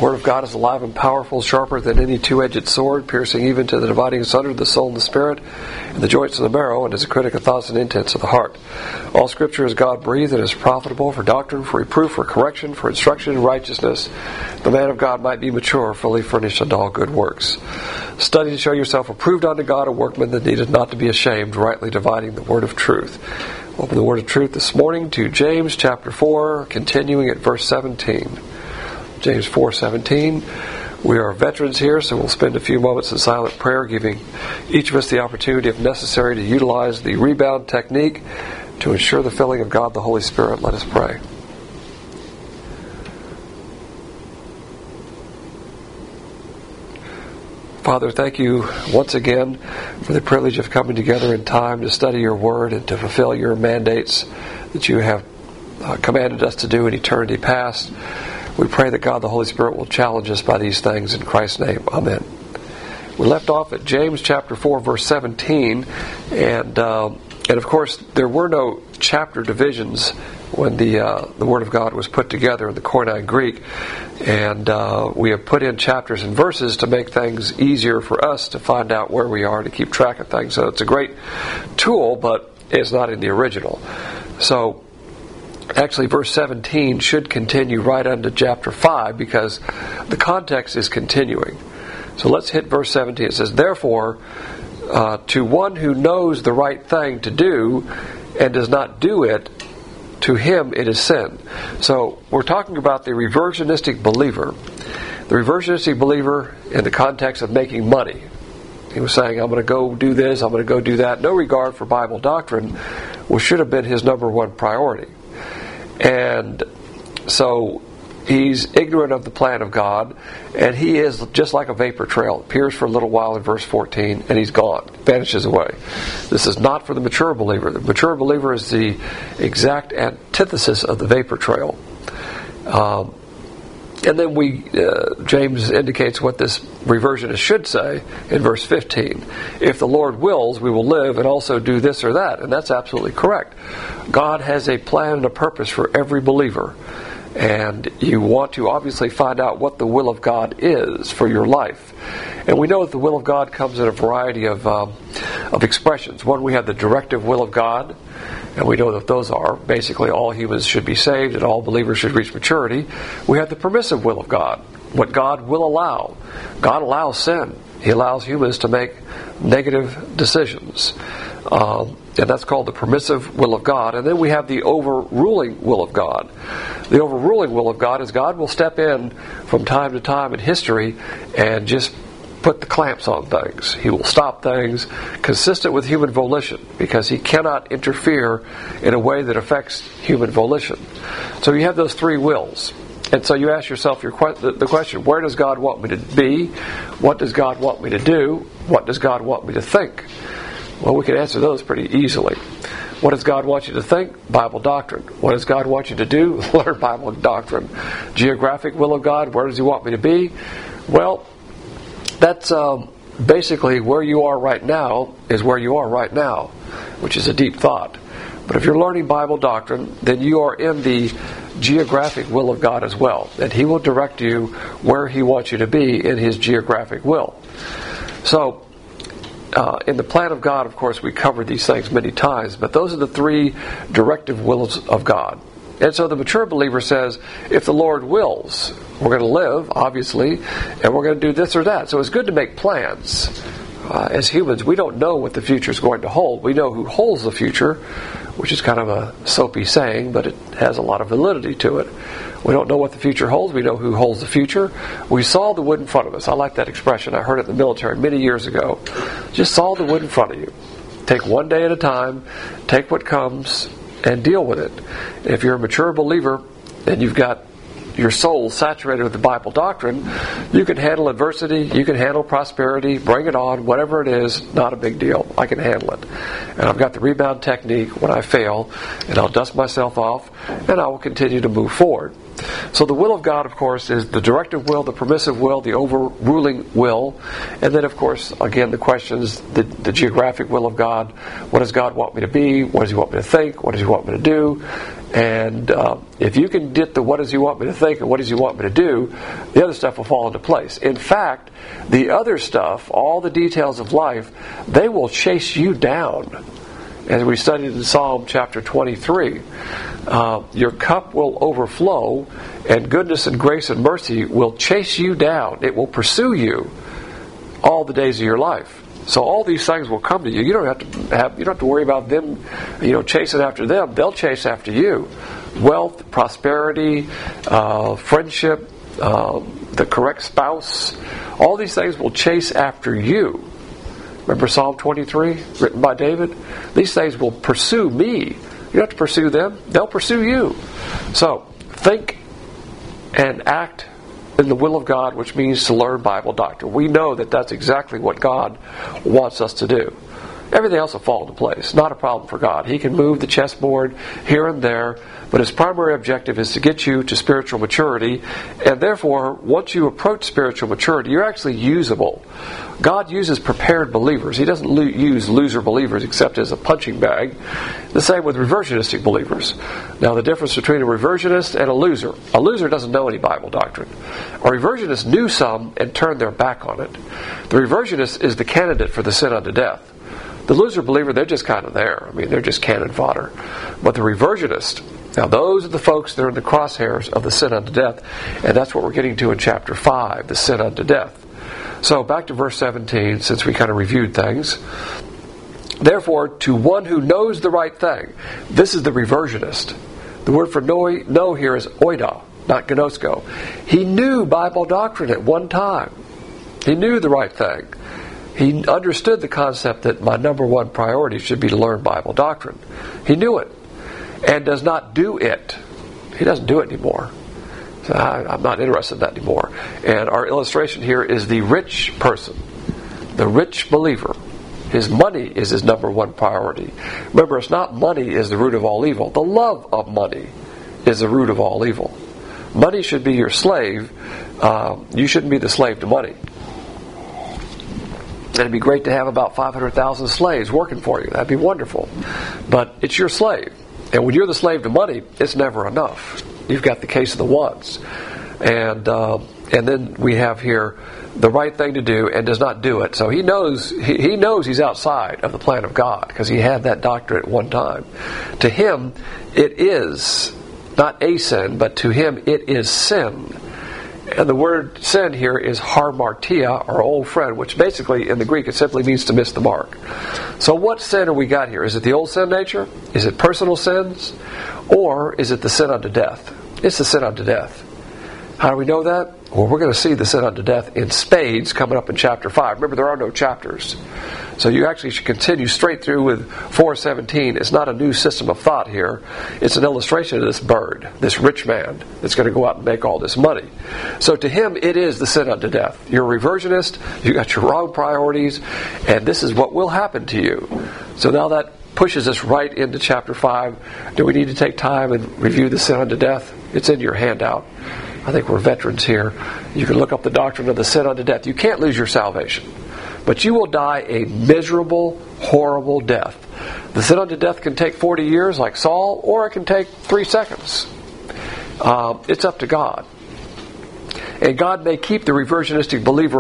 Word of God is alive and powerful, sharper than any two-edged sword, piercing even to the dividing asunder of the soul and the spirit, and the joints and the marrow, and is a critic of thoughts and intents of the heart. All Scripture is God-breathed and is profitable for doctrine, for reproof, for correction, for instruction in righteousness. The man of God might be mature, fully furnished unto all good works. Study to show yourself approved unto God, a workman that needeth not to be ashamed, rightly dividing the word of truth. Open the word of truth this morning to James chapter 4, continuing at verse 17. James 4:17. We are veterans here, so we'll spend a few moments in silent prayer, giving each of us the opportunity, if necessary, to utilize the rebound technique to ensure the filling of God the Holy Spirit. Let us pray. Father, thank you once again for the privilege of coming together in time to study your word and to fulfill your mandates that you have commanded us to do in eternity past. We pray that God the Holy Spirit will challenge us by these things in Christ's name. Amen. We left off at James chapter 4 verse 17, and of course there were no chapter divisions when the Word of God was put together in the Koine Greek, and we have put in chapters and verses to make things easier for us to find out where we are, to keep track of things. So it's a great tool, but it's not in the original. So actually, verse 17 should continue right into chapter 5 because the context is continuing. So let's hit verse 17. It says, "Therefore, to one who knows the right thing to do and does not do it, to him it is sin." So we're talking about the reversionistic believer. The reversionistic believer in the context of making money. He was saying, I'm going to go do this, I'm going to go do that. No regard for Bible doctrine, which should have been his number one priority. And so he's ignorant of the plan of God, and he is just like a vapor trail. Appears for a little while in verse 14, and he's gone, vanishes away. This is not for the mature believer. The mature believer is the exact antithesis of the vapor trail. And then James indicates what this reversionist should say in verse 15. If the Lord wills, we will live and also do this or that. And that's absolutely correct. God has a plan and a purpose for every believer. And you want to obviously find out what the will of God is for your life. And we know that the will of God comes in a variety of expressions. One, we have the directive will of God. And we know that those are basically all humans should be saved and all believers should reach maturity. We have the permissive will of God, what God will allow. God allows sin. He allows humans to make negative decisions. And that's called the permissive will of God. And then we have the overruling will of God. The overruling will of God is God will step in from time to time in history and just put the clamps on things. He will stop things consistent with human volition because he cannot interfere in a way that affects human volition. So you have those three wills. And so you ask yourself the question, where does God want me to be? What does God want me to do? What does God want me to think? Well, we can answer those pretty easily. What does God want you to think? Bible doctrine. What does God want you to do? Learn Bible doctrine. Geographic will of God, where does he want me to be? Well, that's basically where you are right now is where you are right now, which is a deep thought. But if you're learning Bible doctrine, then you are in the geographic will of God as well. And he will direct you where he wants you to be in his geographic will. So, in the plan of God, of course, we covered these things many times, but those are the three directive wills of God. And so the mature believer says, if the Lord wills, we're going to live, obviously, and we're going to do this or that. So it's good to make plans. As humans, we don't know what the future is going to hold. We know who holds the future, which is kind of a soapy saying, but it has a lot of validity to it. We don't know what the future holds. We know who holds the future. We saw the wood in front of us. I like that expression. I heard it in the military many years ago. Just saw the wood in front of you. Take one day at a time. Take what comes and deal with it. If you're a mature believer and you've got your soul saturated with the Bible doctrine, you can handle adversity, you can handle prosperity, bring it on, whatever it is, not a big deal. I can handle it. And I've got the rebound technique when I fail, and I'll dust myself off, and I will continue to move forward. So the will of God, of course, is the directive will, the permissive will, the overruling will, and then, of course, again, the questions, the geographic will of God. What does God want me to be? What does he want me to think? What does he want me to do? And if you can get the what does he want me to think and what does he want me to do, the other stuff will fall into place. In fact, the other stuff, all the details of life, they will chase you down. As we studied in Psalm chapter 23, your cup will overflow, and goodness and grace and mercy will chase you down. It will pursue you all the days of your life. So all these things will come to you. You don't have to worry about them, chasing after them. They'll chase after you. Wealth, prosperity, friendship, the correct spouse, all these things will chase after you. Remember Psalm 23, written by David? These things will pursue me. You don't have to pursue them. They'll pursue you. So, think and act in the will of God, which means to learn Bible doctrine. We know that that's exactly what God wants us to do. Everything else will fall into place. Not a problem for God. He can move the chessboard here and there, but his primary objective is to get you to spiritual maturity, and therefore, once you approach spiritual maturity, you're actually usable. God uses prepared believers. He doesn't use loser believers except as a punching bag. The same with reversionistic believers. Now, the difference between a reversionist and a loser doesn't know any Bible doctrine. A reversionist knew some and turned their back on it. The reversionist is the candidate for the sin unto death. The loser believer, they're just kind of there. They're just cannon fodder. But the reversionist, now those are the folks that are in the crosshairs of the sin unto death, and that's what we're getting to in chapter 5, the sin unto death. So back to verse 17, since we kind of reviewed things. Therefore, to one who knows the right thing, this is the reversionist. The word for know here is oida, not gnosko. He knew Bible doctrine at one time. He knew the right thing. He understood the concept that my number one priority should be to learn Bible doctrine. He knew it and does not do it. He doesn't do it anymore. So I'm not interested in that anymore. And our illustration here is the rich person, the rich believer. His money is his number one priority. Remember, it's not money is the root of all evil. The love of money is the root of all evil. Money should be your slave. You shouldn't be the slave to money. It'd be great to have about 500,000 slaves working for you. That'd be wonderful. But it's your slave. And when you're the slave to money, it's never enough. You've got the case of the wants. And then we have here the right thing to do and does not do it. So he knows he's outside of the plan of God because he had that doctrine at one time. To him, it is not a sin, but to him it is sin. And the word sin here is harmartia, our old friend, which basically in the Greek it simply means to miss the mark. So what sin have we got here? Is it the old sin nature? Is it personal sins? Or is it the sin unto death? It's the sin unto death. How do we know that? Well, we're going to see the sin unto death in spades coming up in chapter 5. Remember, there are no chapters. So you actually should continue straight through with 4:17. It's not a new system of thought here. It's an illustration of this bird, this rich man that's going to go out and make all this money. So to him, it is the sin unto death. You're a reversionist, you got your wrong priorities, and this is what will happen to you. So now that pushes us right into chapter 5. Do we need to take time and review the sin unto death? It's in your handout. I think we're veterans here. You can look up the doctrine of the sin unto death. You can't lose your salvation. But you will die a miserable, horrible death. The sin unto death can take 40 years like Saul, or it can take 3 seconds. It's up to God. And God may keep the reversionistic believer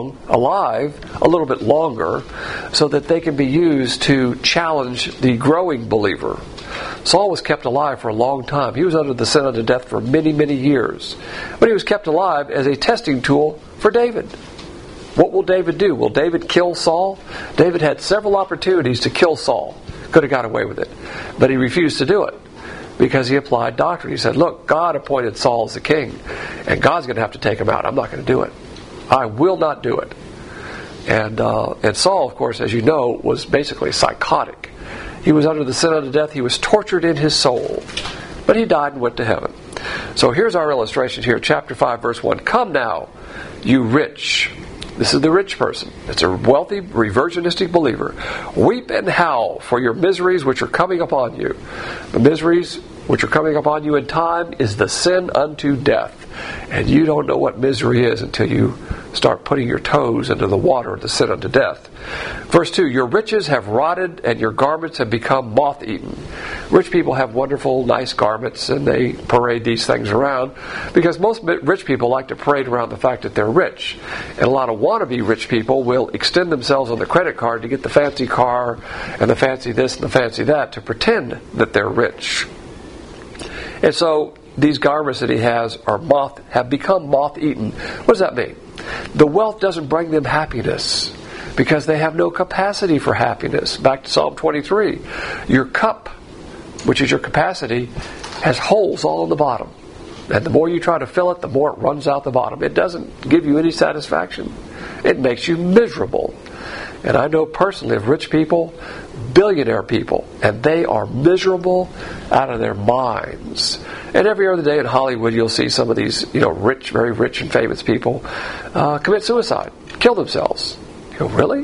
alive a little bit longer so that they can be used to challenge the growing believer. Saul was kept alive for a long time. He was under the sin unto death for many, many years. But he was kept alive as a testing tool for David. What will David do? Will David kill Saul? David had several opportunities to kill Saul. Could have got away with it. But he refused to do it because he applied doctrine. He said, look, God appointed Saul as the king, and God's going to have to take him out. I'm not going to do it. I will not do it. And Saul, of course, as you know, was basically psychotic. He was under the sin unto death. He was tortured in his soul. But he died and went to heaven. So here's our illustration here. Chapter 5, verse 1. Come now, you rich. This is the rich person. It's a wealthy, reversionistic believer. Weep and howl for your miseries which are coming upon you. The miseries which are coming upon you in time is the sin unto death. And you don't know what misery is until you start putting your toes into the water of the sin unto death. Verse 2, your riches have rotted and your garments have become moth-eaten. Rich people have wonderful, nice garments, and they parade these things around because most rich people like to parade around the fact that they're rich. And a lot of wannabe rich people will extend themselves on the credit card to get the fancy car and the fancy this and the fancy that to pretend that they're rich. And so these garments that he has have become moth-eaten. What does that mean? The wealth doesn't bring them happiness because they have no capacity for happiness. Back to Psalm 23. Your cup, which is your capacity, has holes all in the bottom. And the more you try to fill it, the more it runs out the bottom. It doesn't give you any satisfaction. It makes you miserable. And I know personally of rich people, billionaire people, and they are miserable out of their minds. And every other day in Hollywood, you'll see some of these, rich, very rich and famous people commit suicide, kill themselves. Really?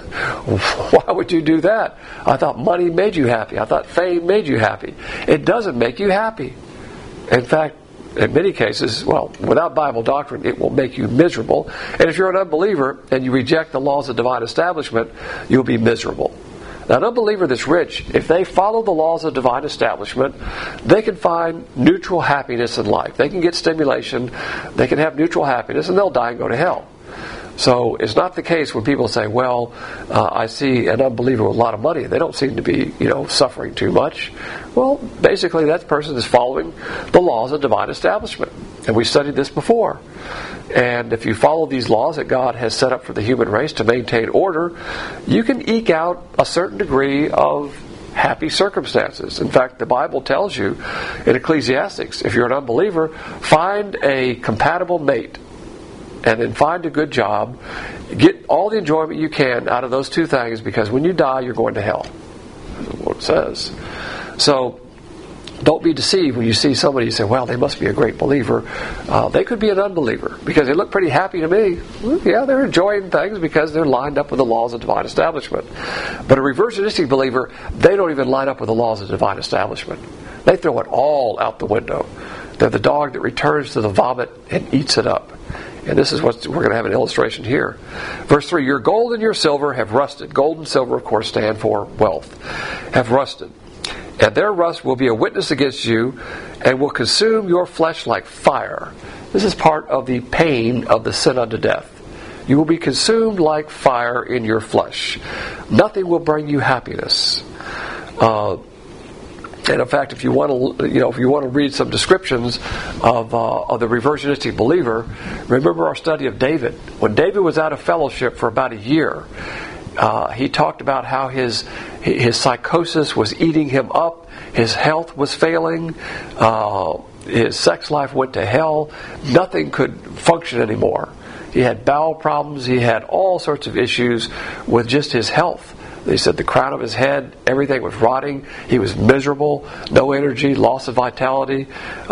Why would you do that? I thought money made you happy. I thought fame made you happy. It doesn't make you happy. In fact, in many cases, without Bible doctrine, it will make you miserable. And if you're an unbeliever and you reject the laws of divine establishment, you'll be miserable. Now, an unbeliever that's rich, if they follow the laws of divine establishment, they can find neutral happiness in life. They can get stimulation, they can have neutral happiness, and they'll die and go to hell. So it's not the case when people say, I see an unbeliever with a lot of money. They don't seem to be, suffering too much. Well, basically that person is following the laws of divine establishment. And we studied this before. And if you follow these laws that God has set up for the human race to maintain order, you can eke out a certain degree of happy circumstances. In fact, the Bible tells you in Ecclesiastes, if you're an unbeliever, find a compatible mate. And then find a good job. Get all the enjoyment you can out of those two things, because when you die, you're going to hell. That's what it says. So, don't be deceived when you see somebody say, they must be a great believer. They could be an unbeliever, because they look pretty happy to me. Yeah, they're enjoying things because they're lined up with the laws of divine establishment. But a reversionistic believer, they don't even line up with the laws of divine establishment. They throw it all out the window. They're the dog that returns to the vomit and eats it up. And this is what we're going to have an illustration here. Verse 3, your gold and your silver have rusted. Gold and silver, of course, stand for wealth. Have rusted. And their rust will be a witness against you and will consume your flesh like fire. This is part of the pain of the sin unto death. You will be consumed like fire in your flesh. Nothing will bring you happiness. And in fact, if you want to read some descriptions of the reversionistic believer, remember our study of David. When David was out of fellowship for about a year, he talked about how his psychosis was eating him up, his health was failing, his sex life went to hell. Nothing could function anymore. He had bowel problems. He had all sorts of issues with just his health. They said the crown of his head, everything was rotting. He was miserable, no energy, loss of vitality.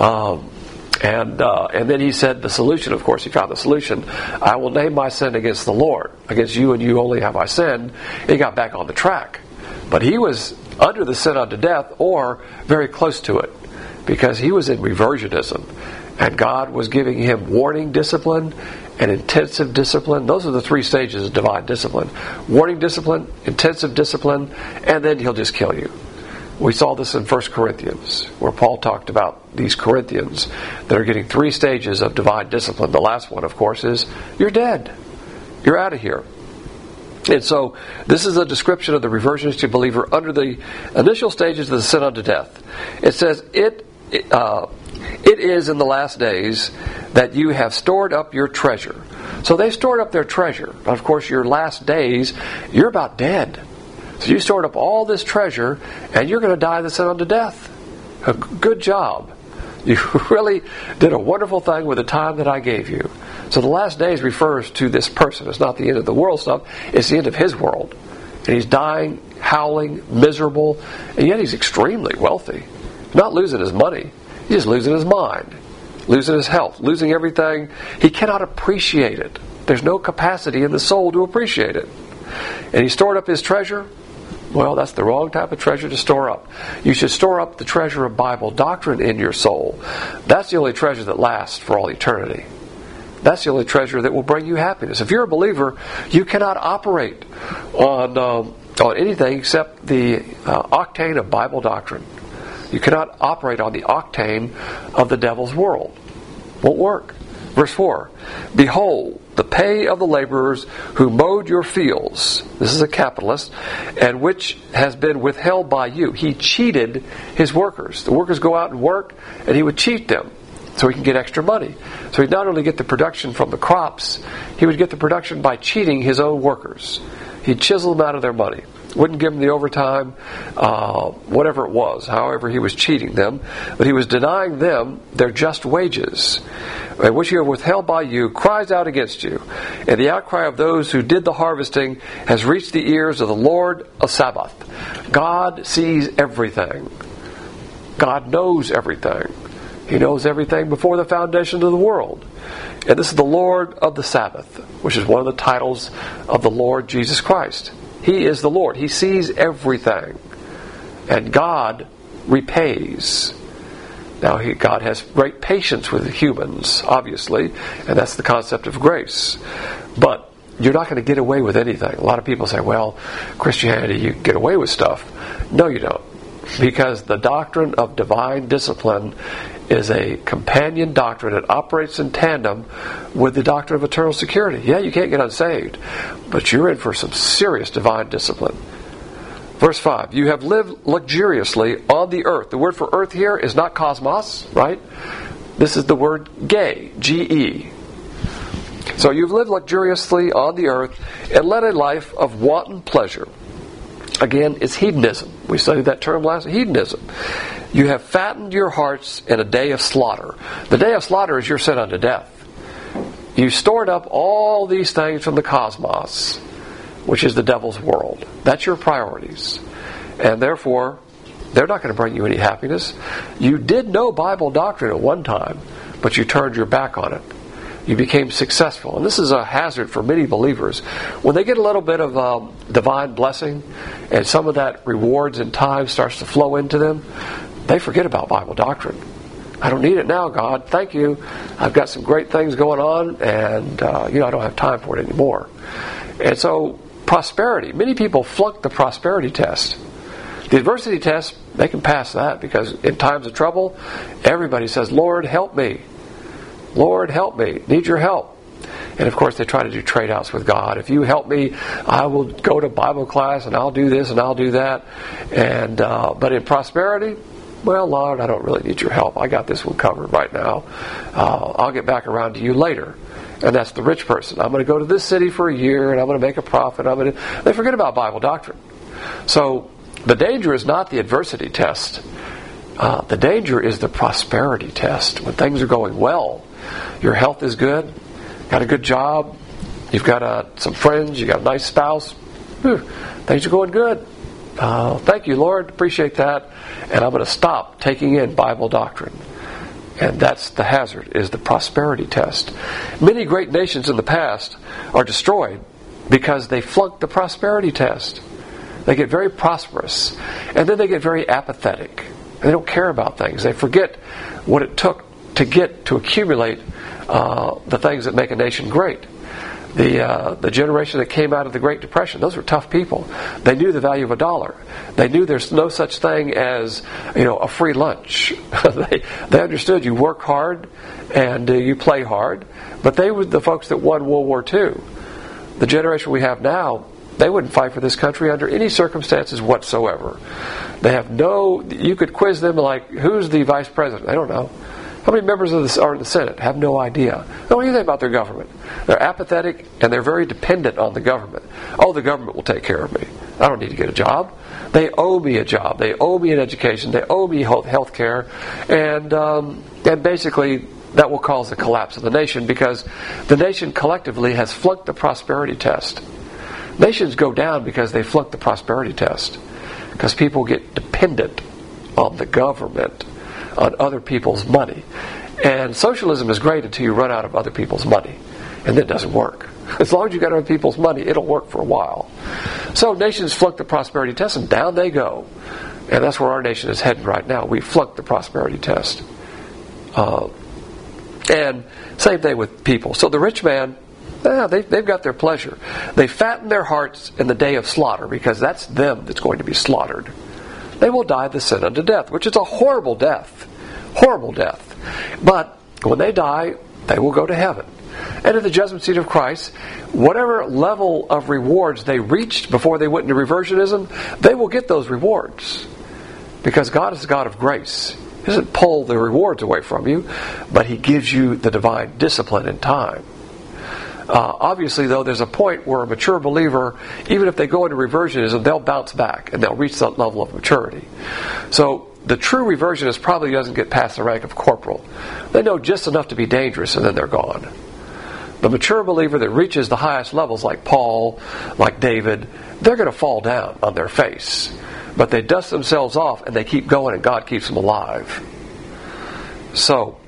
And then he said the solution, of course, he found the solution. I will name my sin against the Lord. Against you and you only have I sinned. He got back on the track. But he was under the sin unto death, or very close to it, because he was in reversionism. And God was giving him warning discipline and intensive discipline. Those are the three stages of divine discipline. Warning discipline, intensive discipline, and then he'll just kill you. We saw this in 1 Corinthians, where Paul talked about these Corinthians that are getting three stages of divine discipline. The last one, of course, is you're dead. You're out of here. And so this is a description of the reversionistic believer under the initial stages of the sin unto death. It says, It is in the last days that you have stored up your treasure. So they stored up their treasure. But of course, your last days, you're about dead. So you stored up all this treasure, and you're going to die the sin unto death. Good job. You really did a wonderful thing with the time that I gave you. So the last days refers to this person. It's not the end of the world stuff. It's the end of his world. And he's dying, howling, miserable, and yet he's extremely wealthy. He's not losing his money. He's just losing his mind, losing his health, losing everything. He cannot appreciate it. There's no capacity in the soul to appreciate it. And he stored up his treasure. Well, that's the wrong type of treasure to store up. You should store up the treasure of Bible doctrine in your soul. That's the only treasure that lasts for all eternity. That's the only treasure that will bring you happiness. If you're a believer, you cannot operate on anything except the octane of Bible doctrine. You cannot operate on the octane of the devil's world. Won't work. Verse 4, behold, the pay of the laborers who mowed your fields, this is a capitalist, and which has been withheld by you. He cheated his workers. The workers go out and work, and he would cheat them so he can get extra money. So he'd not only get the production from the crops, he would get the production by cheating his own workers. He'd chisel them out of their money. Wouldn't give them the overtime, whatever it was, however he was cheating them. But he was denying them their just wages, which you have withheld by you, cries out against you. And the outcry of those who did the harvesting has reached the ears of the Lord of Sabaoth. God sees everything. God knows everything. He knows everything before the foundation of the world. And this is the Lord of the Sabbath, which is one of the titles of the Lord Jesus Christ. He is the Lord. He sees everything. And God repays. Now, God has great patience with humans, obviously, and that's the concept of grace. But you're not going to get away with anything. A lot of people say, well, Christianity, you get away with stuff. No, you don't. Because the doctrine of divine discipline is a companion doctrine. It operates in tandem with the doctrine of eternal security. Yeah, you can't get unsaved, but you're in for some serious divine discipline. Verse 5, you have lived luxuriously on the earth. The word for earth here is not cosmos, right? This is the word ge, G-E. So you've lived luxuriously on the earth and led a life of wanton pleasure. Again, it's hedonism. We studied that term last week. Hedonism. You have fattened your hearts in a day of slaughter. The day of slaughter is you're sent unto death. You stored up all these things from the cosmos, which is the devil's world. That's your priorities. And therefore, they're not going to bring you any happiness. You did know Bible doctrine at one time, but you turned your back on it. You became successful. And this is a hazard for many believers. When they get a little bit of divine blessing and some of that rewards in time starts to flow into them, they forget about Bible doctrine. I don't need it now, God. Thank you. I've got some great things going on, and I don't have time for it anymore. And so, prosperity. Many people flunk the prosperity test. The adversity test, they can pass that because in times of trouble, everybody says, Lord, help me. Lord, help me. Need your help. And of course, they try to do trade-outs with God. If you help me, I will go to Bible class and I'll do this and I'll do that. And but in prosperity, well, Lord, I don't really need your help. I got this one covered right now. I'll get back around to you later. And that's the rich person. I'm going to go to this city for a year and I'm going to make a profit. They forget about Bible doctrine. So the danger is not the adversity test. The danger is the prosperity test. When things are going well, your health is good, got a good job, you've got some friends, you've got a nice spouse, things are going good. Thank you, Lord, appreciate that. And I'm going to stop taking in Bible doctrine. And that's the hazard, is the prosperity test. Many great nations in the past are destroyed because they flunked the prosperity test. They get very prosperous, and then they get very apathetic. They don't care about things. They forget what it took to accumulate the things that make a nation great. The generation that came out of the Great Depression, those were tough people. They knew the value of a dollar. They knew there's no such thing as a free lunch. They understood you work hard and you play hard. But they were the folks that won World War II. The generation we have now, they wouldn't fight for this country under any circumstances whatsoever. They have you could quiz them like, who's the vice president? They don't know. How many members are in the Senate? Have no idea. They don't know anything about their government. They're apathetic and they're very dependent on the government. Oh, the government will take care of me. I don't need to get a job. They owe me a job. They owe me an education. They owe me health care. And basically that will cause the collapse of the nation because the nation collectively has flunked the prosperity test. Nations go down because they flunk the prosperity test. Because people get dependent on the government, on other people's money. And socialism is great until you run out of other people's money. And then it doesn't work. As long as you got other people's money, it'll work for a while. So nations flunk the prosperity test and down they go. And that's where our nation is headed right now. We flunked the prosperity test. And same thing with people. So the rich man, they've got their pleasure. They fatten their hearts in the day of slaughter because that's them that's going to be slaughtered. they will die the sin unto death, which is a horrible death. Horrible death. But when they die, they will go to heaven. And at the judgment seat of Christ, whatever level of rewards they reached before they went into reversionism, they will get those rewards. Because God is a God of grace. He doesn't pull the rewards away from you, but He gives you the divine discipline in time. Obviously, though, there's a point where a mature believer, even if they go into reversionism, they'll bounce back and they'll reach that level of maturity. So the true reversionist probably doesn't get past the rank of corporal. They know just enough to be dangerous and then they're gone. The mature believer that reaches the highest levels, like Paul, like David, they're going to fall down on their face. But they dust themselves off and they keep going, and God keeps them alive. So,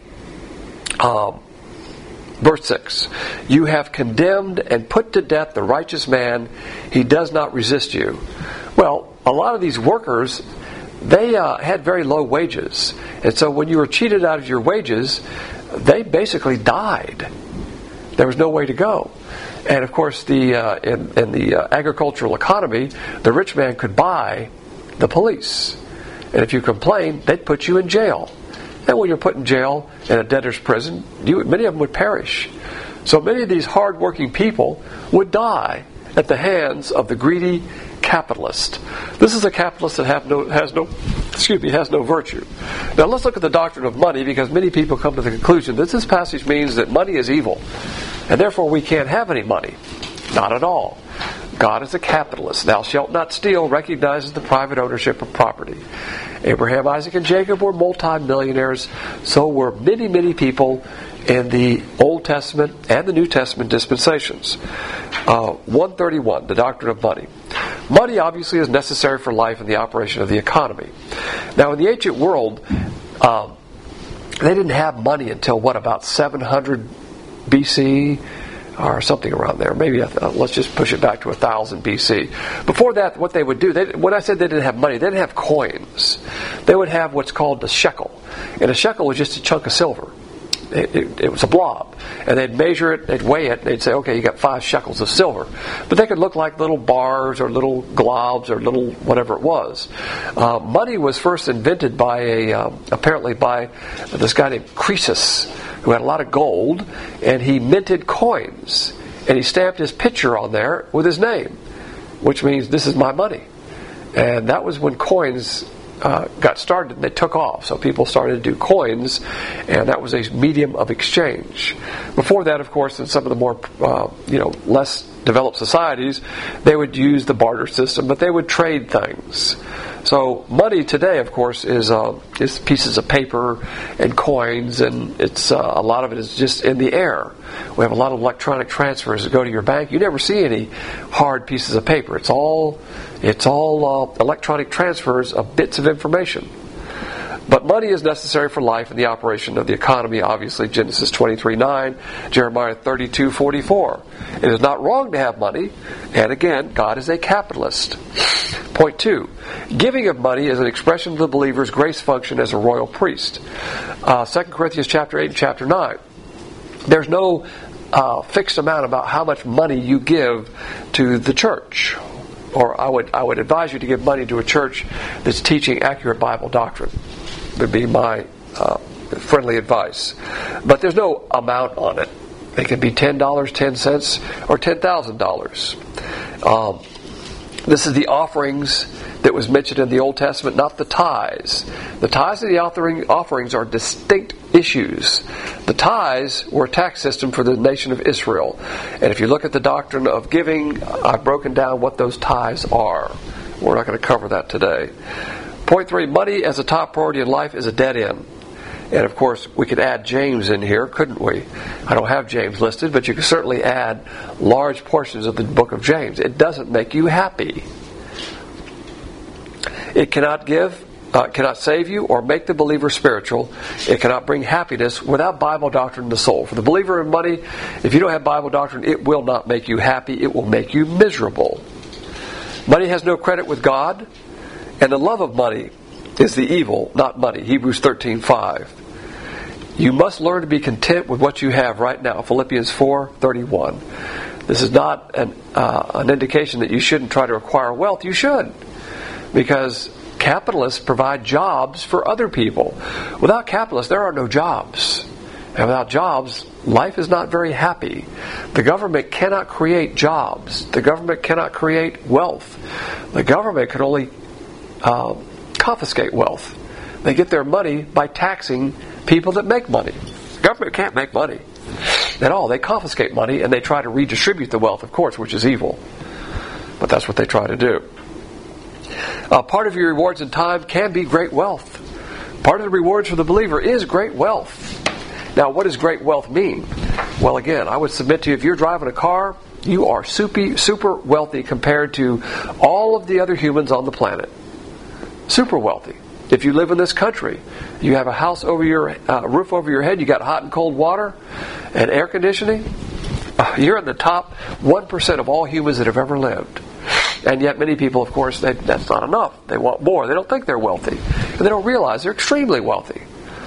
verse 6, you have condemned and put to death the righteous man. He does not resist you. Well, a lot of these workers, they had very low wages. And so when you were cheated out of your wages, they basically died. There was no way to go. And of course, in the agricultural economy, the rich man could buy the police. And if you complained, they'd put you in jail. And when you're put in jail in a debtor's prison, many of them would perish. So many of these hard-working people would die at the hands of the greedy capitalist. This is a capitalist that has no virtue. Now let's look at the doctrine of money, because many people come to the conclusion that this passage means that money is evil, and therefore we can't have any money. Not at all. God is a capitalist. Thou shalt not steal recognizes the private ownership of property. Abraham, Isaac, and Jacob were multi-millionaires. So were many, many people in the Old Testament and the New Testament dispensations. 131, the doctrine of money. Money obviously is necessary for life and the operation of the economy. Now in the ancient world, they didn't have money until about 700 BC? Or something around there. Maybe let's just push it back to 1000 BC. Before that, what they would do, when I said they didn't have money, they didn't have coins. They would have what's called the shekel. And a shekel was just a chunk of silver. It was a blob. And they'd measure it, they'd weigh it, and they'd say, okay, you got 5 shekels of silver. But they could look like little bars or little globs or little whatever it was. Money was first invented apparently by this guy named Croesus, who had a lot of gold, and he minted coins. And he stamped his picture on there with his name, which means this is my money. And that was when coins got started and they took off. So people started to do coins, and that was a medium of exchange. Before that, of course, in some of the more less developed societies, they would use the barter system, but they would trade things. So money today, of course, is pieces of paper and coins, and it's a lot of it is just in the air. We have a lot of electronic transfers that go to your bank. You never see any hard pieces of paper. It's all electronic transfers of bits of information. But money is necessary for life and the operation of the economy. Obviously, Genesis 23:9, Jeremiah 32:44. It is not wrong to have money, and again, God is a capitalist. Point 2, giving of money is an expression of the believer's grace function as a royal priest. 2 Corinthians chapter 8 and chapter 9. There's no fixed amount about how much money you give to the church. Or I would advise you to give money to a church that's teaching accurate Bible doctrine. Would be my friendly advice. But there's no amount on it. It can be $10, 10 cents, or $10,000. This is the offerings that was mentioned in the Old Testament, not the tithes. The tithes and the offerings are distinct issues. The tithes were a tax system for the nation of Israel. And if you look at the doctrine of giving, I've broken down what those tithes are. We're not going to cover that today. Point 3, money as a top priority in life is a dead end. And of course, we could add James in here, couldn't we? I don't have James listed, but you can certainly add large portions of the book of James. It doesn't make you happy. It cannot cannot save you or make the believer spiritual. It cannot bring happiness without Bible doctrine in the soul. For the believer in money, if you don't have Bible doctrine, it will not make you happy. It will make you miserable. Money has no credit with God, and the love of money is the evil, not money. Hebrews 13:5. You must learn to be content with what you have right now. Philippians 4:31. This is not an indication that you shouldn't try to acquire wealth. You should. Because capitalists provide jobs for other people. Without capitalists, there are no jobs. And without jobs, life is not very happy. The government cannot create jobs. The government cannot create wealth. The government can only confiscate wealth. They get their money by taxing people that make money. The government can't make money at all. They confiscate money and they try to redistribute the wealth, of course, which is evil. But that's what they try to do. Part of your rewards in time can be great wealth. Part of the rewards for the believer is great wealth. Now, what does great wealth mean? Well, again, I would submit to you, if you're driving a car, you are super wealthy compared to all of the other humans on the planet. Super wealthy. If you live in this country, you have a house over your roof over your head, you got hot and cold water and air conditioning, you're in the top 1% of all humans that have ever lived. And yet many people, of course, that's not enough. They want more. They don't think they're wealthy. And they don't realize they're extremely wealthy.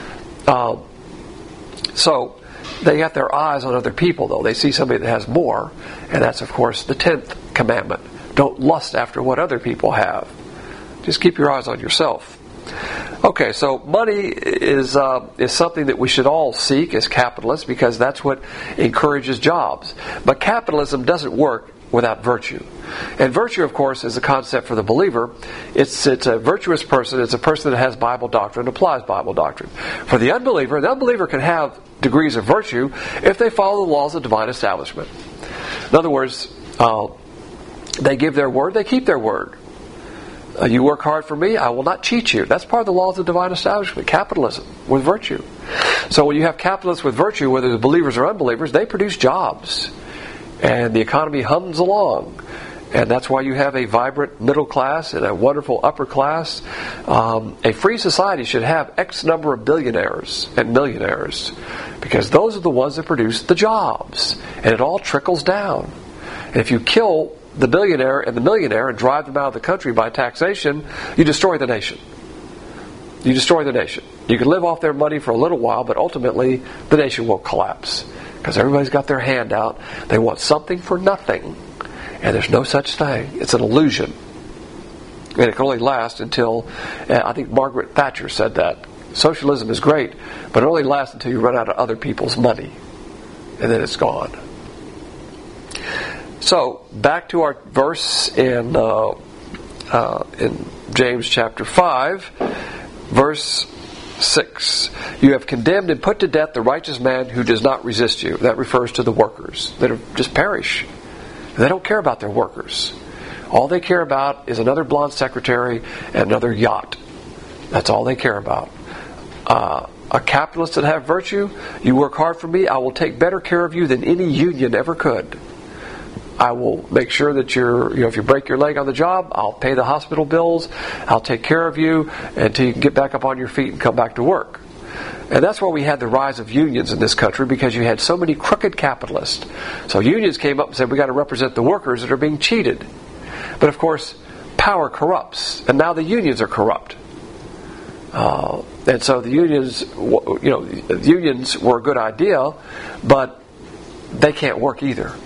So they got their eyes on other people, though. They see somebody that has more, and that's, of course, the 10th commandment. Don't lust after what other people have. Just keep your eyes on yourself. Okay, so money is something that we should all seek as capitalists because that's what encourages jobs. But capitalism doesn't work without virtue. And virtue, of course, is a concept for the believer. It's a virtuous person. It's a person that has Bible doctrine, applies Bible doctrine. For the unbeliever can have degrees of virtue if they follow the laws of divine establishment. In other words, they give their word, they keep their word. You work hard for me, I will not cheat you. That's part of the laws of divine establishment, capitalism with virtue. So when you have capitalists with virtue, whether they're believers or unbelievers, they produce jobs. And the economy hums along. And that's why you have a vibrant middle class and a wonderful upper class. A free society should have X number of billionaires and millionaires, because those are the ones that produce the jobs. And it all trickles down. And if you kill the billionaire and the millionaire and drive them out of the country by taxation, you destroy the nation. You destroy the nation. You can live off their money for a little while, but ultimately the nation will collapse. Because everybody's got their hand out. They want something for nothing. And there's no such thing. It's an illusion. And it can only last until, I think Margaret Thatcher said that. Socialism is great, but it only lasts until you run out of other people's money. And then it's gone. So, back to our verse in James chapter 5, verse 6. You have condemned and put to death the righteous man who does not resist you. That refers to the workers that just perish. They don't care about their workers. All they care about is another blonde secretary and another yacht. That's all they care about. A capitalist that have virtue, you work hard for me, I will take better care of you than any union ever could. I will make sure that if you break your leg on the job, I'll pay the hospital bills, I'll take care of you until you can get back up on your feet and come back to work. And that's why we had the rise of unions in this country, because you had so many crooked capitalists. So unions came up and said, we got to represent the workers that are being cheated. But of course, power corrupts, and now the unions are corrupt. And so the unions were a good idea, but they can't work either.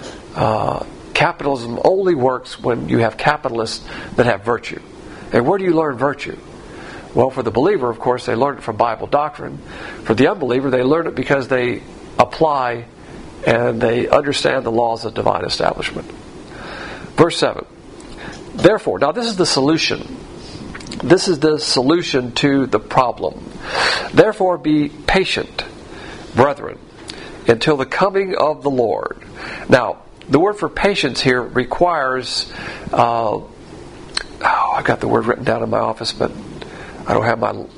Capitalism only works when you have capitalists that have virtue. And where do you learn virtue? Well, for the believer, of course, they learn it from Bible doctrine. For the unbeliever, they learn it because they apply and they understand the laws of divine establishment. Verse 7. Therefore, now this is the solution. This is the solution to the problem. Therefore, be patient, brethren, until the coming of the Lord. Now, the word for patience here requires, I've got the word written down in my office, but I don't have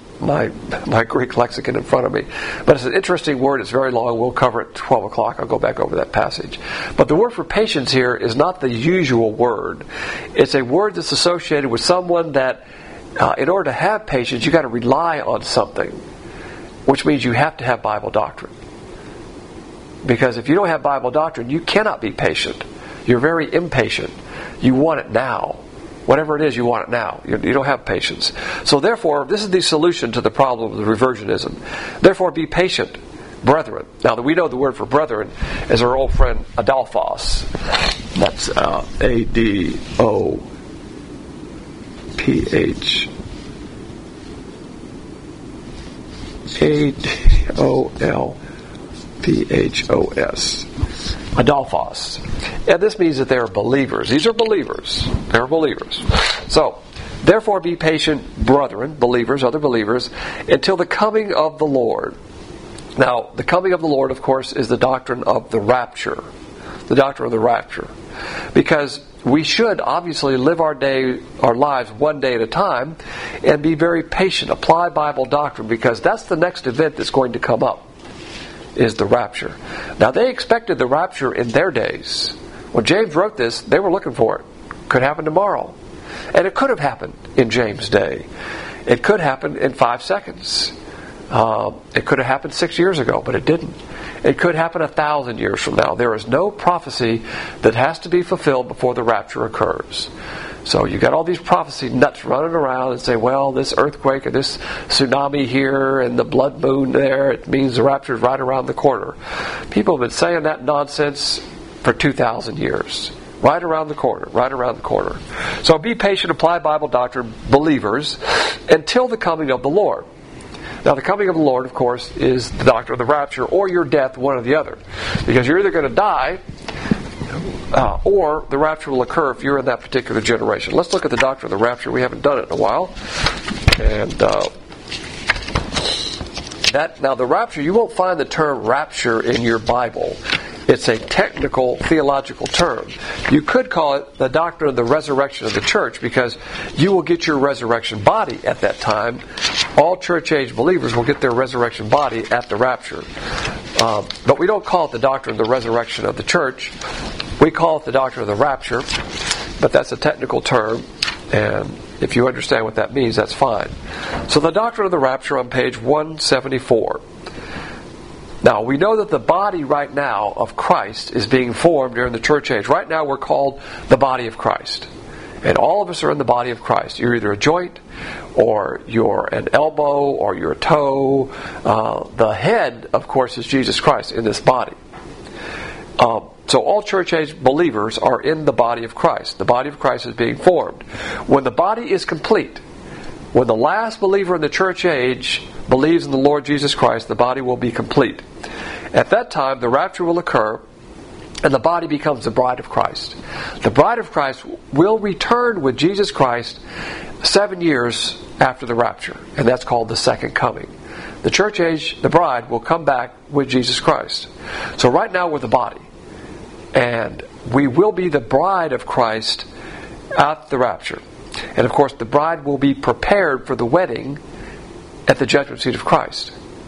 my Greek lexicon in front of me. But it's an interesting word. It's very long. We'll cover it at 12 o'clock. I'll go back over that passage. But the word for patience here is not the usual word. It's a word that's associated with someone that, in order to have patience, you've got to rely on something, which means you have to have Bible doctrine. Because if you don't have Bible doctrine, you cannot be patient. You're very impatient. You want it now. Whatever it is, you want it now. You don't have patience. So therefore, this is the solution to the problem of the reversionism. Therefore, be patient, brethren. Now, we know the word for brethren is our old friend Adelphos. That's Adolphos. Adolphos. And this means that they are believers. These are believers. They're believers. So, therefore be patient, brethren, believers, other believers, until the coming of the Lord. Now, the coming of the Lord, of course, is the doctrine of the rapture. The doctrine of the rapture. Because we should obviously live our lives one day at a time and be very patient. Apply Bible doctrine, because that's the next event that's going to come up, is the rapture. Now, they expected the rapture in their days. When James wrote this, they were looking for it. Could happen tomorrow. And it could have happened in James' day. It could happen in 5 seconds. It could have happened 6 years ago, but it didn't. It could happen 1,000 years from now. There is no prophecy that has to be fulfilled before the rapture occurs. So you got all these prophecy nuts running around and say, well, this earthquake and this tsunami here and the blood moon there, it means the rapture is right around the corner. People have been saying that nonsense for 2,000 years. Right around the corner, right around the corner. So be patient, apply Bible doctrine, believers, until the coming of the Lord. Now, the coming of the Lord, of course, is the doctrine of the rapture or your death, one or the other. Because you're either going to die or the rapture will occur if you're in that particular generation. Let's look at the doctrine of the rapture. We haven't done it in a while. And now the rapture, you won't find the term rapture in your Bible. It's a technical theological term. You could call it the doctrine of the resurrection of the church, because you will get your resurrection body at that time. All church-age believers will get their resurrection body at the rapture. But we don't call it the doctrine of the resurrection of the church. We call it the doctrine of the rapture, but that's a technical term, and if you understand what that means, that's fine. So the doctrine of the rapture on page 174. Now, we know that the body right now of Christ is being formed during the church age. Right now we're called the body of Christ. And all of us are in the body of Christ. You're either a joint, or you're an elbow, or you're a toe. The head, of course, is Jesus Christ in this body. So all church age believers are in the body of Christ. The body of Christ is being formed. When the body is complete, when the last believer in the church age believes in the Lord Jesus Christ, the body will be complete. At that time, the rapture will occur, and the body becomes the bride of Christ. The bride of Christ will return with Jesus Christ 7 years after the rapture, and that's called the second coming. The church age, the bride, will come back with Jesus Christ. So right now we're the body, and we will be the bride of Christ at the rapture. And of course, the bride will be prepared for the wedding at the judgment seat of Christ.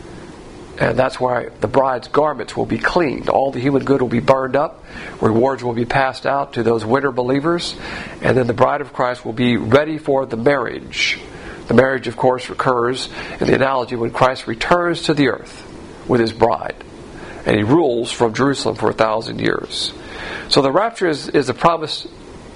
And that's why the bride's garments will be cleaned. All the human good will be burned up. Rewards will be passed out to those winter believers. And then the bride of Christ will be ready for the marriage. The marriage, of course, occurs in the analogy when Christ returns to the earth with his bride. And he rules from Jerusalem for 1,000 years. So the rapture is a promise,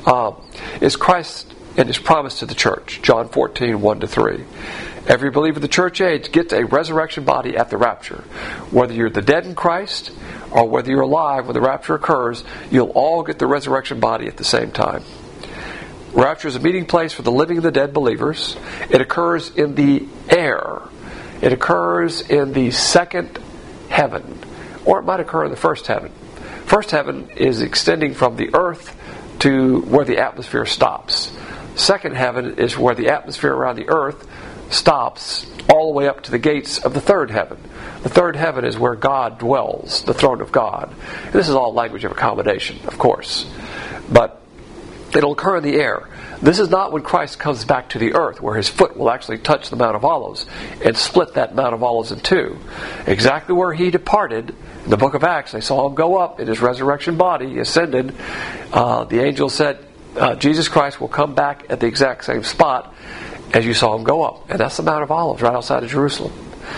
is Christ and his promise to the church. John 14, 1-3. Every believer of the church age gets a resurrection body at the rapture. Whether you're the dead in Christ or whether you're alive when the rapture occurs, you'll all get the resurrection body at the same time. Rapture is a meeting place for the living and the dead believers. It occurs in the air. It occurs in the second heaven. Or it might occur in the first heaven. First heaven is extending from the earth to where the atmosphere stops. Second heaven is where the atmosphere around the earth stops all the way up to the gates of the third heaven. The third heaven is where God dwells, the throne of God. And this is all language of accommodation, of course. But it'll occur in the air. This is not when Christ comes back to the earth, where his foot will actually touch the Mount of Olives and split that Mount of Olives in two. Exactly where he departed, in the book of Acts, they saw him go up in his resurrection body, he ascended. The angel said, Jesus Christ will come back at the exact same spot as you saw him go up. And that's the Mount of Olives right outside of Jerusalem.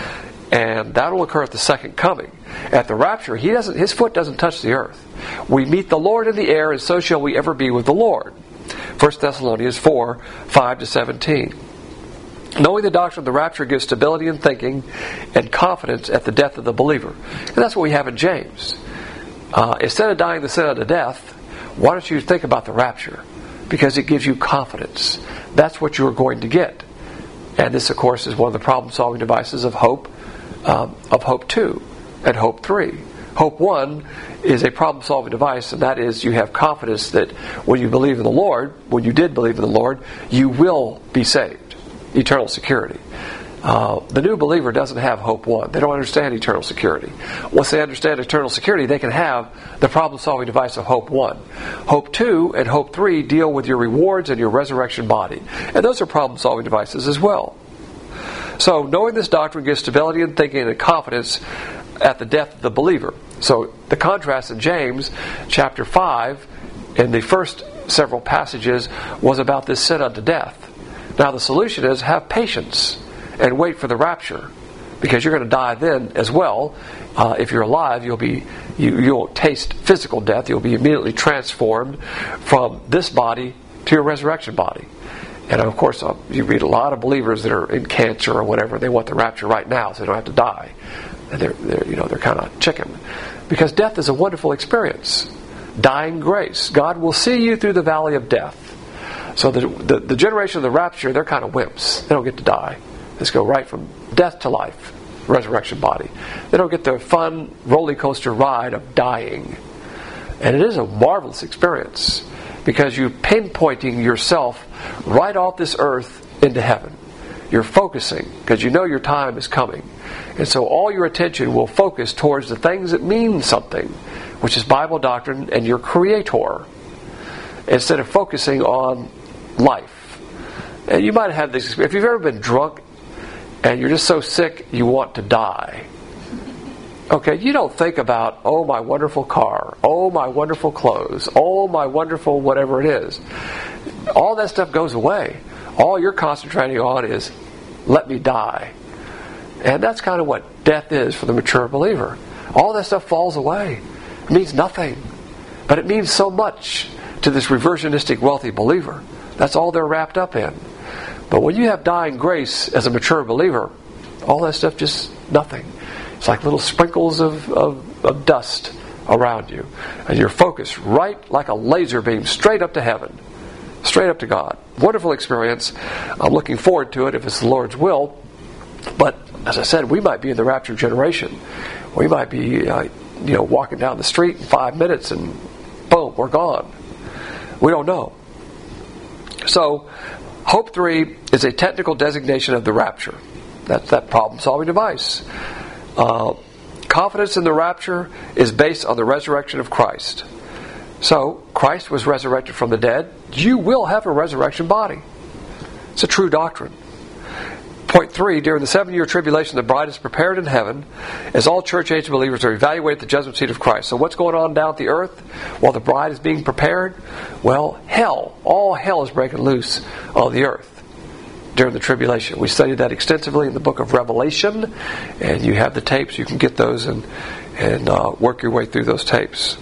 And that will occur at the second coming. At the rapture, his foot doesn't touch the earth. We meet the Lord in the air, and so shall we ever be with the Lord. 1 Thessalonians 4, 5-17. Knowing the doctrine of the rapture gives stability in thinking and confidence at the death of the believer. And that's what we have in James. Instead of dying the sin unto death, why don't you think about the rapture? Because it gives you confidence. That's what you're going to get. And this, of course, is one of the problem-solving devices of hope of Hope 2 and Hope 3. Hope 1 is a problem-solving device, and that is you have confidence that when you believe in the Lord, when you did believe in the Lord, you will be saved. Eternal security. The new believer doesn't have Hope 1. They don't understand eternal security. Once they understand eternal security, they can have the problem-solving device of Hope 1. Hope 2 and Hope 3 deal with your rewards and your resurrection body. And those are problem-solving devices as well. So, knowing this doctrine gives stability in thinking and confidence at the death of the believer. So, the contrast in James chapter 5 in the first several passages was about this sin unto death. Now, the solution is have patience and wait for the rapture, because you're going to die then as well. If you're alive, you won't taste physical death. You'll be immediately transformed from this body to your resurrection body. And of course, you read a lot of believers that are in cancer or whatever. They want the rapture right now, so they don't have to die. And they're kind of chicken, because death is a wonderful experience. Dying grace. God will see you through the valley of death. So the generation of the rapture, they're kind of wimps. They don't get to die. Let's go right from death to life, resurrection body. They don't get the fun roller coaster ride of dying. And it is a marvelous experience, because you're pinpointing yourself right off this earth into heaven. You're focusing, because you know your time is coming. And so all your attention will focus towards the things that mean something, which is Bible doctrine and your Creator, instead of focusing on life. And you might have this experience. If you've ever been drunk and you're just so sick you want to die, okay, you don't think about, oh, my wonderful car, oh, my wonderful clothes, oh, my wonderful whatever it is. All that stuff goes away. All you're concentrating on is, let me die. And that's kind of what death is for the mature believer. All that stuff falls away. It means nothing. But it means so much to this reversionistic wealthy believer. That's all they're wrapped up in. But when you have dying grace as a mature believer, all that stuff just nothing. It's like little sprinkles of dust around you. And you're focused right like a laser beam straight up to heaven. Straight up to God. Wonderful experience. I'm looking forward to it if it's the Lord's will. But as I said, we might be in the rapture generation. We might be walking down the street in 5 minutes and boom, we're gone. We don't know. So, Hope 3 is a technical designation of the rapture. That's that problem-solving device. Confidence in the rapture is based on the resurrection of Christ. So, Christ was resurrected from the dead. You will have a resurrection body. It's a true doctrine. Point 3, during the 7-year tribulation, the bride is prepared in heaven as all church-age believers are evaluated at the judgment seat of Christ. So what's going on down at the earth while the bride is being prepared? Well, all hell is breaking loose on the earth during the tribulation. We studied that extensively in the book of Revelation, and you have the tapes. You can get those and work your way through those tapes.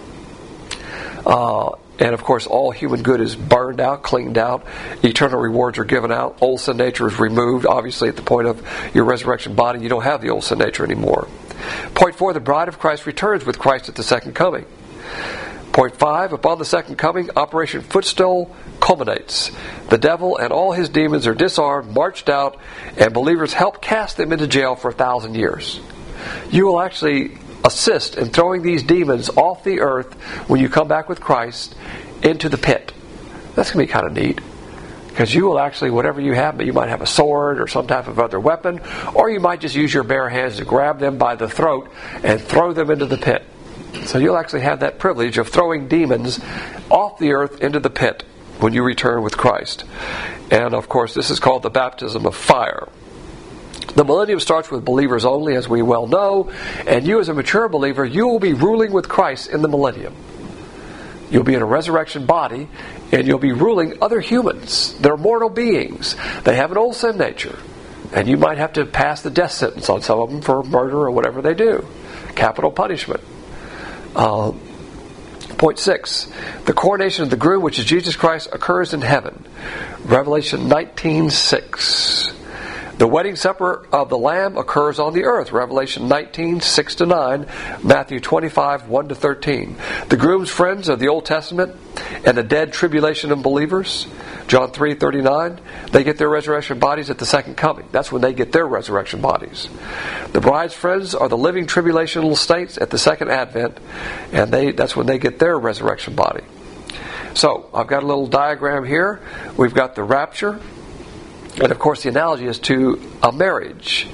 And of course, all human good is burned out, cleaned out. Eternal rewards are given out. Old sin nature is removed. Obviously, at the point of your resurrection body, you don't have the old sin nature anymore. Point 4, the bride of Christ returns with Christ at the second coming. Point 5, upon the second coming, Operation Footstool culminates. The devil and all his demons are disarmed, marched out, and believers help cast them into jail for 1,000 years. You will actually assist in throwing these demons off the earth when you come back with Christ into the pit. That's going to be kind of neat, because you will actually, whatever you have, but you might have a sword or some type of other weapon, or you might just use your bare hands to grab them by the throat and throw them into the pit. So you'll actually have that privilege of throwing demons off the earth into the pit when you return with Christ. And of course, this is called the baptism of fire. The millennium starts with believers only, as we well know, and you as a mature believer, you will be ruling with Christ in the millennium. You'll be in a resurrection body, and you'll be ruling other humans. They're mortal beings. They have an old sin nature, and you might have to pass the death sentence on some of them for murder or whatever they do. Capital punishment. Point 6, the coronation of the groom, which is Jesus Christ, occurs in heaven. Revelation 19:6. The wedding supper of the Lamb occurs on the earth. Revelation 19, 6-9, Matthew 25, 1-13. The groom's friends of the Old Testament and the dead tribulation of believers, John 3:39, they get their resurrection bodies at the second coming. That's when they get their resurrection bodies. The bride's friends are the living tribulational saints at the second advent, and that's when they get their resurrection body. So, I've got a little diagram here. We've got the rapture, and of course the analogy is to a marriage.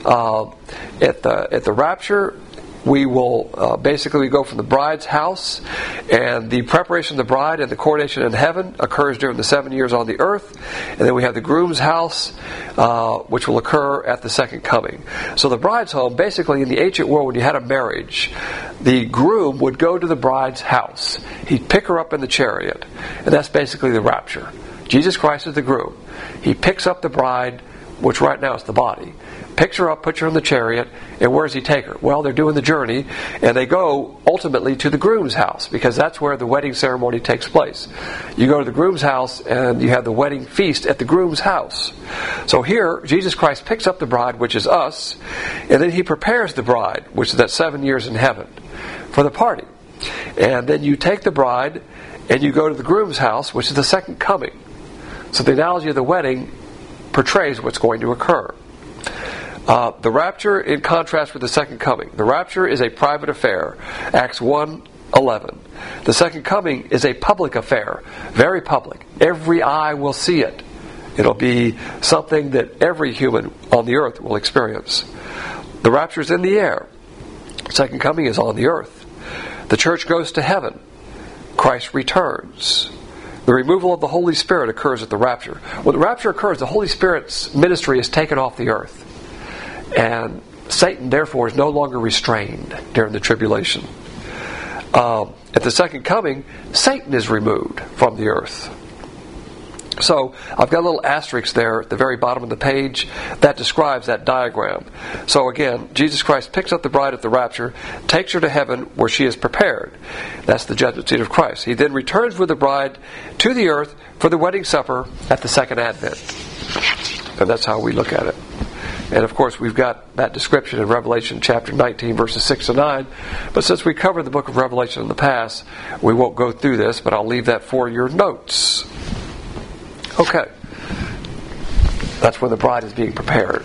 At the rapture, we will basically go from the bride's house, and the preparation of the bride and the coronation in heaven occurs during the 7 years on the earth, and then we have the groom's house, which will occur at the second coming. So the bride's home, basically in the ancient world when you had a marriage, the groom would go to the bride's house. He'd pick her up in the chariot, and that's basically the rapture. Jesus Christ is the groom. He picks up the bride, which right now is the body, picks her up, puts her in the chariot, and where does he take her? Well, they're doing the journey, and they go ultimately to the groom's house, because that's where the wedding ceremony takes place. You go to the groom's house, and you have the wedding feast at the groom's house. So here, Jesus Christ picks up the bride, which is us, and then he prepares the bride, which is that 7 years in heaven, for the party. And then you take the bride, and you go to the groom's house, which is the second coming. So the analogy of the wedding portrays what's going to occur. The rapture in contrast with the second coming. The rapture is a private affair. Acts 1:11. The second coming is a public affair. Very public. Every eye will see it. It'll be something that every human on the earth will experience. The rapture is in the air. Second coming is on the earth. The church goes to heaven. Christ returns. The removal of the Holy Spirit occurs at the rapture. When the rapture occurs, the Holy Spirit's ministry is taken off the earth. And Satan, therefore, is no longer restrained during the tribulation. At the second coming, Satan is removed from the earth. So, I've got a little asterisk there at the very bottom of the page that describes that diagram. So again, Jesus Christ picks up the bride at the rapture, takes her to heaven where she is prepared. That's the judgment seat of Christ. He then returns with the bride to the earth for the wedding supper at the second advent. And that's how we look at it. And of course, we've got that description in Revelation chapter 19, verses 6-9. But since we covered the book of Revelation in the past, we won't go through this, but I'll leave that for your notes. Okay. That's when the bride is being prepared.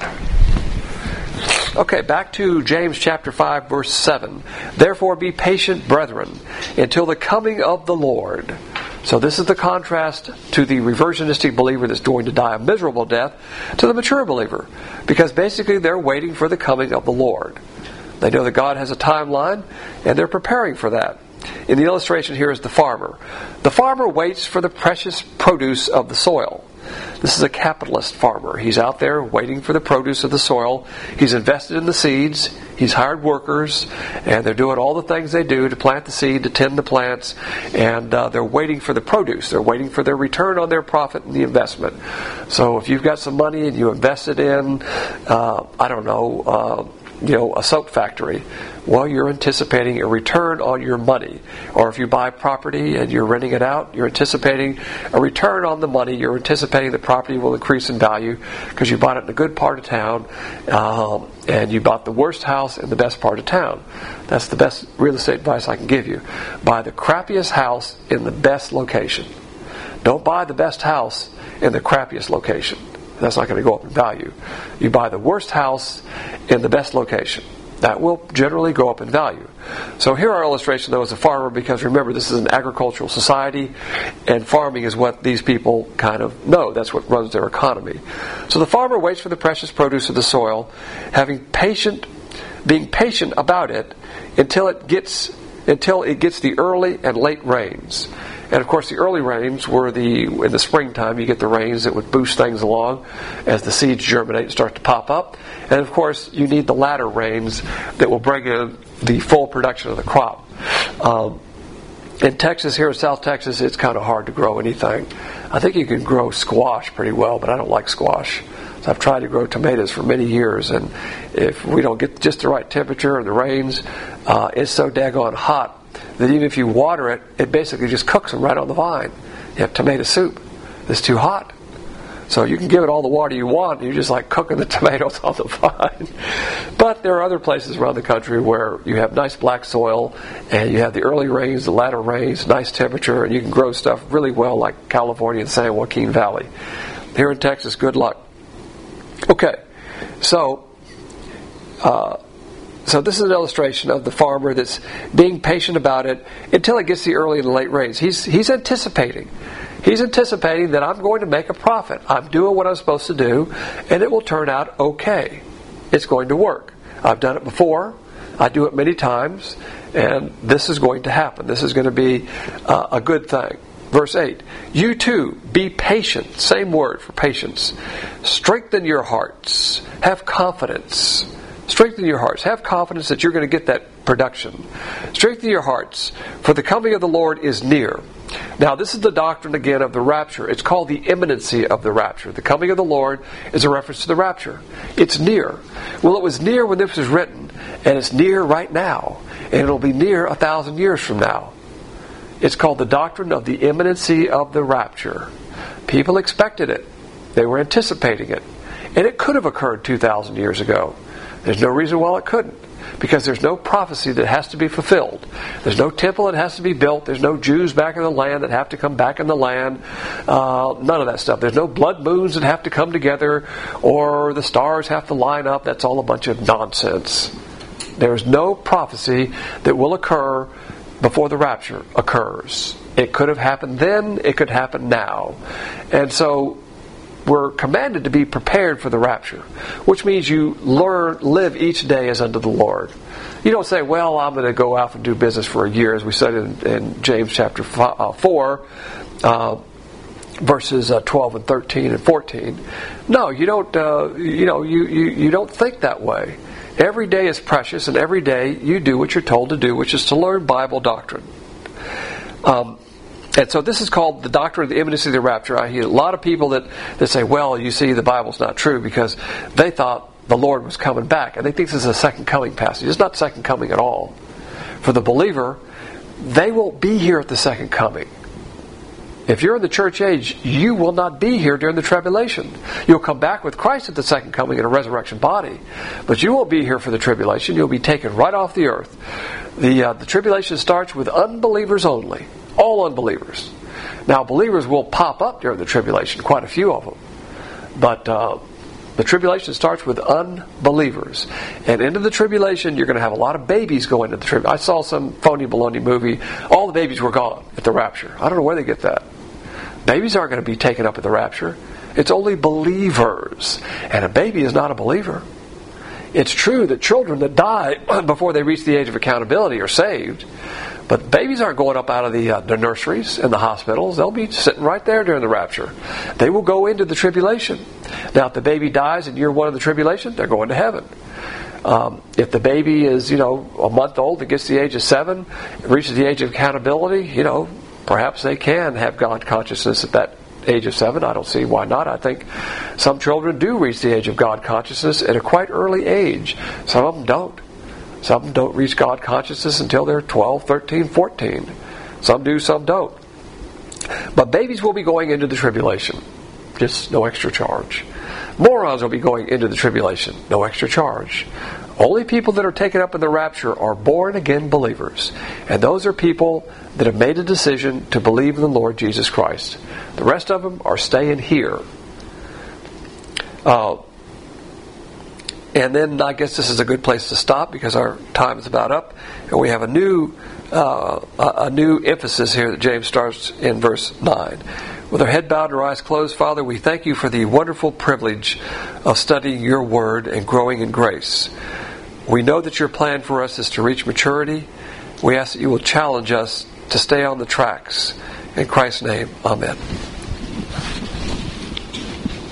Okay, back to James chapter 5, verse 7. Therefore be patient, brethren, until the coming of the Lord. So this is the contrast to the reversionistic believer that's going to die a miserable death to the mature believer. Because basically they're waiting for the coming of the Lord. They know that God has a timeline, and they're preparing for that. In the illustration here is the farmer. The farmer waits for the precious produce of the soil. This is a capitalist farmer. He's out there waiting for the produce of the soil. He's invested in the seeds. He's hired workers, and they're doing all the things they do to plant the seed, to tend the plants, and they're waiting for the produce. They're waiting for their return on their profit and the investment. So if you've got some money and you invested in, a soap factory, well, you're anticipating a return on your money. Or if you buy property and you're renting it out, you're anticipating a return on the money. You're anticipating the property will increase in value because you bought it in a good part of town, and you bought the worst house in the best part of town. That's the best real estate advice I can give you. Buy the crappiest house in the best location. Don't buy the best house in the crappiest location. That's not going to go up in value. You buy the worst house in the best location. That will generally go up in value. So here our illustration, though, is a farmer, because remember, this is an agricultural society, and farming is what these people kind of know. That's what runs their economy. So the farmer waits for the precious produce of the soil, being patient about it until it gets the early and late rains. And of course, the early rains were in the springtime. You get the rains that would boost things along as the seeds germinate and start to pop up. And of course, you need the latter rains that will bring in the full production of the crop. In Texas, here in South Texas, it's kind of hard to grow anything. I think you can grow squash pretty well, but I don't like squash. So I've tried to grow tomatoes for many years, and if we don't get just the right temperature and the rains, it's so daggone hot that even if you water it, it basically just cooks them right on the vine. You have tomato soup. It's too hot. So you can give it all the water you want, you're just like cooking the tomatoes on the vine. But there are other places around the country where you have nice black soil, and you have the early rains, the latter rains, nice temperature, and you can grow stuff really well, like California and San Joaquin Valley. Here in Texas, good luck. Okay, so this is an illustration of the farmer that's being patient about it until it gets the early and the late rains. He's anticipating. He's anticipating that I'm going to make a profit. I'm doing what I'm supposed to do, and it will turn out okay. It's going to work. I've done it before. I do it many times, and this is going to happen. This is going to be a good thing. Verse 8, you too, be patient. Same word for patience. Strengthen your hearts. Have confidence. Strengthen your hearts. Have confidence that you're going to get that production. Strengthen your hearts, for the coming of the Lord is near. Now, this is the doctrine, again, of the rapture. It's called the imminency of the rapture. The coming of the Lord is a reference to the rapture. It's near. Well, it was near when this was written, and it's near right now, and it'll be near 1,000 years from now. It's called the doctrine of the imminency of the rapture. People expected it. They were anticipating it. And it could have occurred 2,000 years ago. There's no reason why it couldn't. Because there's no prophecy that has to be fulfilled. There's no temple that has to be built. There's no Jews back in the land that have to come back in the land. None of that stuff. There's no blood moons that have to come together, or the stars have to line up. That's all a bunch of nonsense. There's no prophecy that will occur before the rapture occurs. It could have happened then. It could happen now. And so we're commanded to be prepared for the rapture, which means you live each day as unto the Lord. You don't say, well, I'm going to go out and do business for a year, as we said in James chapter 4, verses 12 and 13 and 14. No, you don't. You don't think that way. Every day is precious, and every day you do what you're told to do, which is to learn Bible doctrine. And so this is called the doctrine of the imminency of the rapture. I hear a lot of people that say, well, you see, the Bible's not true, because they thought the Lord was coming back. And they think this is a second coming passage. It's not second coming at all. For the believer, they won't be here at the second coming. If you're in the church age, you will not be here during the tribulation. You'll come back with Christ at the second coming in a resurrection body. But you won't be here for the tribulation. You'll be taken right off the earth. The tribulation starts with unbelievers only. All unbelievers. Now, believers will pop up during the tribulation, quite a few of them. But the tribulation starts with unbelievers. And into the tribulation, you're going to have a lot of babies going into the tribulation. I saw some phony baloney movie. All the babies were gone at the rapture. I don't know where they get that. Babies aren't going to be taken up at the rapture. It's only believers. And a baby is not a believer. It's true that children that die before they reach the age of accountability are saved. But babies aren't going up out of the nurseries and the hospitals. They'll be sitting right there during the rapture. They will go into the tribulation. Now, if the baby dies in year one of the tribulation, they're going to heaven. If the baby is, a month old and gets to the age of 7, reaches the age of accountability, perhaps they can have God consciousness at that age of 7. I don't see why not. I think some children do reach the age of God consciousness at a quite early age. Some of them don't. Some of them don't reach God consciousness until they're 12, 13, 14. Some do, some don't. But babies will be going into the tribulation. Just no extra charge. Morons will be going into the tribulation. No extra charge. Only people that are taken up in the rapture are born-again believers. And those are people that have made a decision to believe in the Lord Jesus Christ. The rest of them are staying here. And then I guess this is a good place to stop, because our time is about up. And we have a new emphasis here that James starts in verse 9. With our head bowed and our eyes closed, Father, we thank you for the wonderful privilege of studying your word and growing in grace. We know that your plan for us is to reach maturity. We ask that you will challenge us to stay on the tracks. In Christ's name, amen.